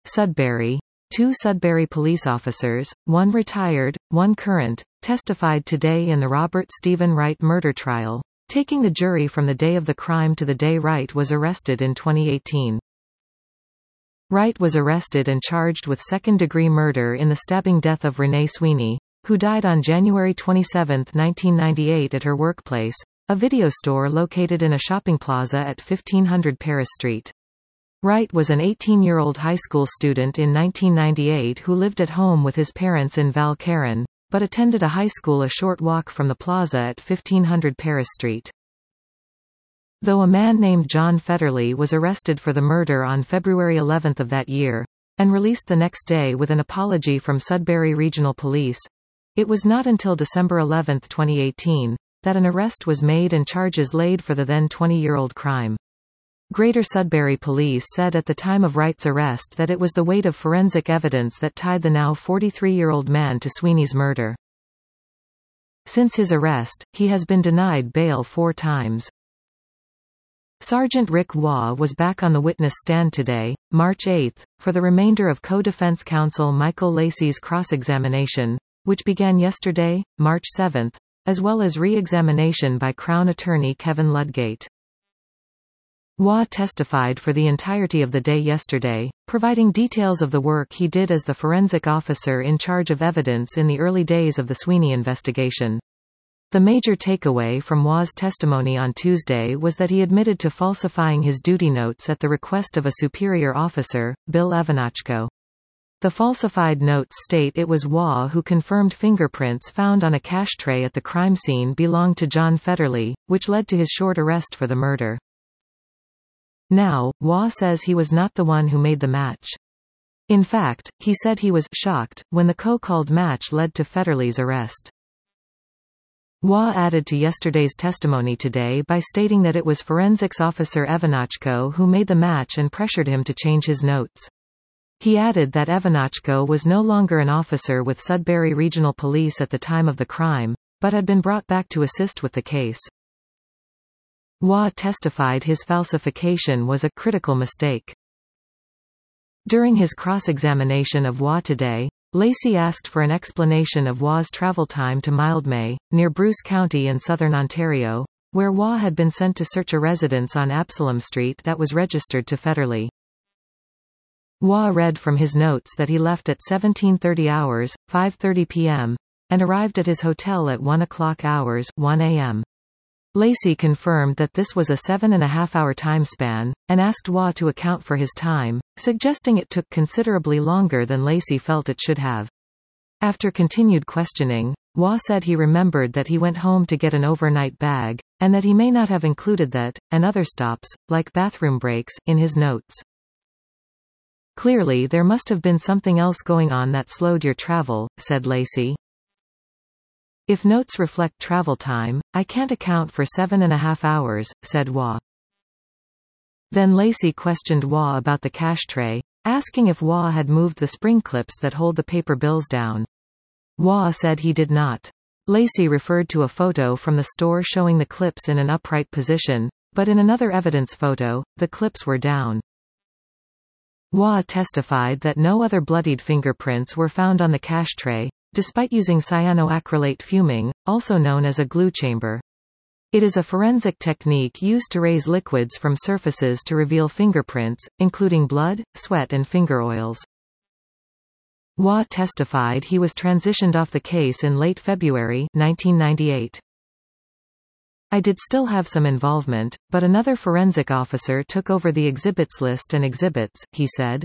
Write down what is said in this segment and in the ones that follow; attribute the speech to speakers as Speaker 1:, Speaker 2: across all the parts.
Speaker 1: Sudbury. 2 Sudbury police officers, one retired, one current, testified today in the Robert Stephen Wright murder trial, taking the jury from the day of the crime to the day Wright was arrested in 2018. Wright was arrested and charged with second-degree murder in the stabbing death of Renee Sweeney, who died on January 27, 1998 at her workplace, a video store located in a shopping plaza at 1500 Paris Street. Wright was an 18-year-old high school student in 1998 who lived at home with his parents in Val Caron, but attended a high school a short walk from the plaza at 1500 Paris Street. Though a man named John Federley was arrested for the murder on February 11 of that year, and released the next day with an apology from Sudbury Regional Police, it was not until December 11, 2018, that an arrest was made and charges laid for the then 20-year-old crime. Greater Sudbury Police said at the time of Wright's arrest that it was the weight of forensic evidence that tied the now 43-year-old man to Sweeney's murder. Since his arrest, he has been denied bail 4 times. Sergeant Rick Waugh was back on the witness stand today, March 8, for the remainder of co-defense counsel Michael Lacey's cross-examination, which began yesterday, March 7, as well as re-examination by Crown Attorney Kevin Ludgate. Waugh testified for the entirety of the day yesterday, providing details of the work he did as the forensic officer in charge of evidence in the early days of the Sweeney investigation. The major takeaway from Waugh's testimony on Tuesday was that he admitted to falsifying his duty notes at the request of a superior officer, Bill Avanachko. The falsified notes state it was Waugh who confirmed fingerprints found on a cash tray at the crime scene belonged to John Federley, which led to his short arrest for the murder. Now, Waugh says he was not the one who made the match. In fact, he said he was shocked when the so-called match led to Federley's arrest. Waugh added to yesterday's testimony today by stating that it was forensics officer Avanachko who made the match and pressured him to change his notes. He added that Avanachko was no longer an officer with Sudbury Regional Police at the time of the crime, but had been brought back to assist with the case. Waugh testified his falsification was a critical mistake. During his cross-examination of Waugh today, Lacey asked for an explanation of Waugh's travel time to Mildmay, near Bruce County in southern Ontario, where Waugh had been sent to search a residence on Absalom Street that was registered to Federley. Waugh read from his notes that he left at 17:30 hours, 5:30 p.m., and arrived at his hotel at 1 o'clock hours, 1 a.m. Lacey confirmed that this was a 7.5-hour time span, and asked Waugh to account for his time, suggesting it took considerably longer than Lacey felt it should have. After continued questioning, Waugh said he remembered that he went home to get an overnight bag, and that he may not have included that, and other stops, like bathroom breaks, in his notes. Clearly there must have been something else going on that slowed your travel, said Lacey. If notes reflect travel time, I can't account for 7.5 hours, said Waugh. Then Lacey questioned Waugh about the cash tray, asking if Waugh had moved the spring clips that hold the paper bills down. Waugh said he did not. Lacey referred to a photo from the store showing the clips in an upright position, but in another evidence photo, the clips were down. Waugh testified that no other bloodied fingerprints were found on the cash tray, despite using cyanoacrylate fuming, also known as a glue chamber. It is a forensic technique used to raise liquids from surfaces to reveal fingerprints, including blood, sweat and finger oils. Waugh testified he was transitioned off the case in late February 1998. I did still have some involvement, but another forensic officer took over the exhibits list and exhibits, he said.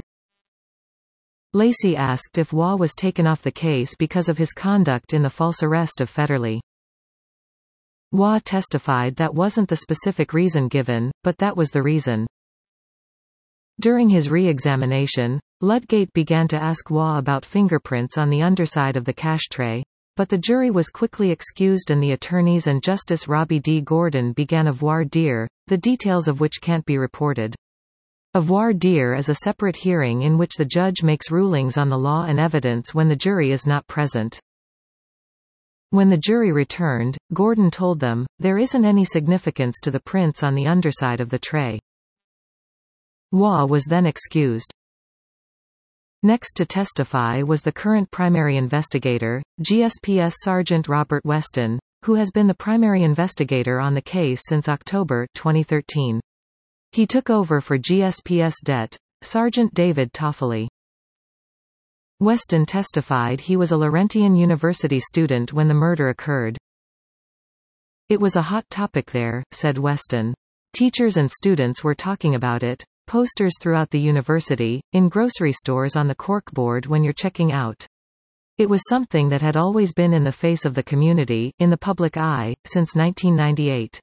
Speaker 1: Lacey asked if Waugh was taken off the case because of his conduct in the false arrest of Federley. Waugh testified that wasn't the specific reason given, but that was the reason. During his re-examination, Ludgate began to ask Waugh about fingerprints on the underside of the cash tray, but the jury was quickly excused and the attorneys and Justice Robbie D. Gordon began a voir dire, the details of which can't be reported. A voir dire is a separate hearing in which the judge makes rulings on the law and evidence when the jury is not present. When the jury returned, Gordon told them, there isn't any significance to the prints on the underside of the tray. Waugh was then excused. Next to testify was the current primary investigator, GSPS Sergeant Robert Weston, who has been the primary investigator on the case since October 2013. He took over for GSPS Det. Sergeant David Toffoli. Weston testified he was a Laurentian University student when the murder occurred. "It was a hot topic there," said Weston. "Teachers and students were talking about it, posters throughout the university, in grocery stores on the corkboard when you're checking out. It was something that had always been in the face of the community, in the public eye, since 1998.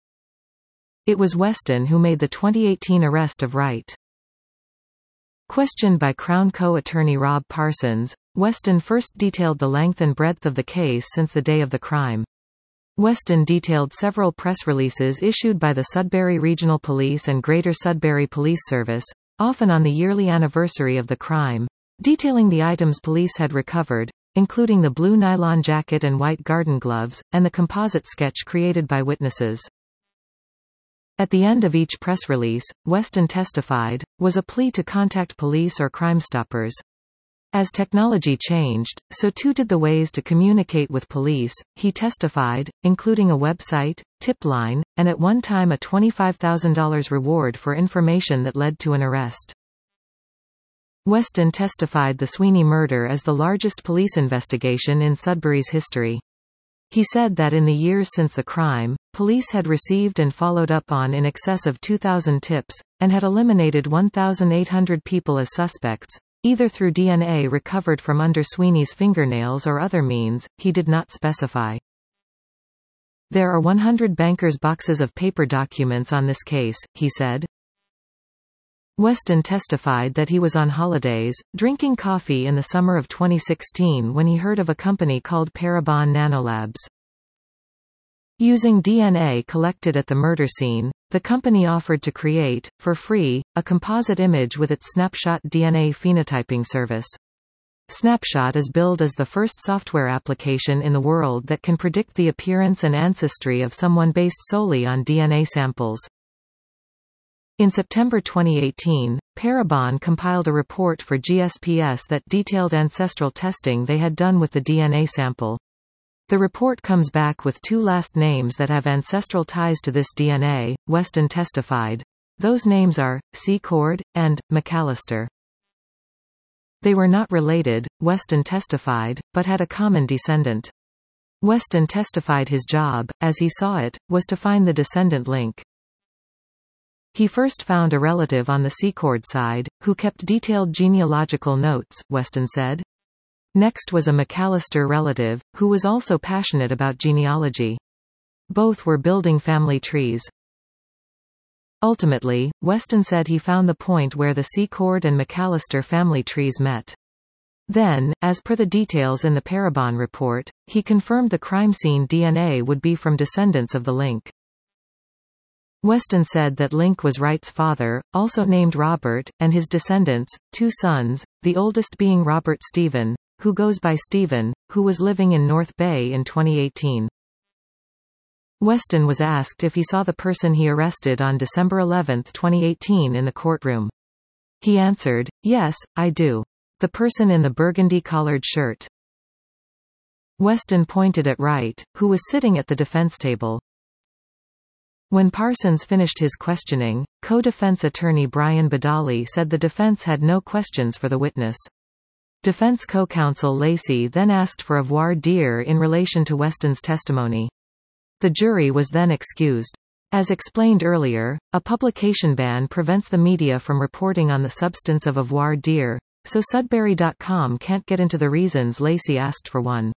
Speaker 1: It was Weston who made the 2018 arrest of Wright." Questioned by Crown co-attorney Rob Parsons, Weston first detailed the length and breadth of the case since the day of the crime. Weston detailed several press releases issued by the Sudbury Regional Police and Greater Sudbury Police Service, often on the yearly anniversary of the crime, detailing the items police had recovered, including the blue nylon jacket and white garden gloves, and the composite sketch created by witnesses. At the end of each press release, Weston testified, was a plea to contact police or Crime Stoppers. As technology changed, so too did the ways to communicate with police, he testified, including a website, tip line, and at one time a $25,000 reward for information that led to an arrest. Weston testified the Sweeney murder as the largest police investigation in Sudbury's history. He said that in the years since the crime, police had received and followed up on in excess of 2,000 tips, and had eliminated 1,800 people as suspects, either through DNA recovered from under Sweeney's fingernails or other means, he did not specify. "There are 100 bankers' boxes of paper documents on this case," he said. Weston testified that he was on holidays, drinking coffee in the summer of 2016 when he heard of a company called Parabon Nanolabs. Using DNA collected at the murder scene, the company offered to create, for free, a composite image with its Snapshot DNA phenotyping service. Snapshot is billed as the first software application in the world that can predict the appearance and ancestry of someone based solely on DNA samples. In September 2018, Parabon compiled a report for GSPS that detailed ancestral testing they had done with the DNA sample. The report comes back with 2 last names that have ancestral ties to this DNA, Weston testified. Those names are Secord and McAllister. They were not related, Weston testified, but had a common descendant. Weston testified his job, as he saw it, was to find the descendant link. He first found a relative on the Secord side, who kept detailed genealogical notes, Weston said. Next was a McAllister relative, who was also passionate about genealogy. Both were building family trees. Ultimately, Weston said he found the point where the Secord and McAllister family trees met. Then, as per the details in the Parabon report, he confirmed the crime scene DNA would be from descendants of the link. Weston said that Link was Wright's father, also named Robert, and his descendants, 2 sons, the oldest being Robert Stephen, who goes by Stephen, who was living in North Bay in 2018. Weston was asked if he saw the person he arrested on December 11, 2018 in the courtroom. He answered, "Yes, I do. The person in the burgundy collared shirt." Weston pointed at Wright, who was sitting at the defense table. When Parsons finished his questioning, co-defense attorney Brian Badali said the defense had no questions for the witness. Defense co-counsel Lacey then asked for a voir dire in relation to Weston's testimony. The jury was then excused. As explained earlier, a publication ban prevents the media from reporting on the substance of a voir dire, so Sudbury.com can't get into the reasons Lacey asked for one.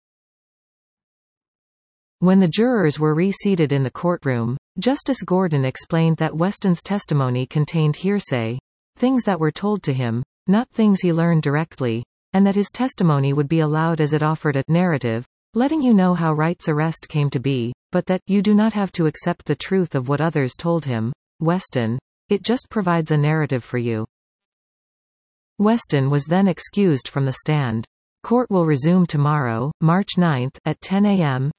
Speaker 1: When the jurors were reseated in the courtroom, Justice Gordon explained that Weston's testimony contained hearsay, things that were told to him, not things he learned directly, and that his testimony would be allowed as it offered a narrative, letting you know how Wright's arrest came to be, but that you do not have to accept the truth of what others told him, Weston. It just provides a narrative for you. Weston was then excused from the stand. Court will resume tomorrow, March 9, at 10 a.m.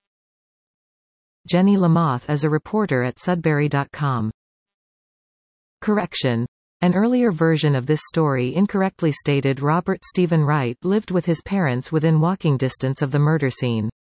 Speaker 1: Jenny Lamoth is a reporter at Sudbury.com. Correction. An earlier version of this story incorrectly stated Robert Stephen Wright lived with his parents within walking distance of the murder scene.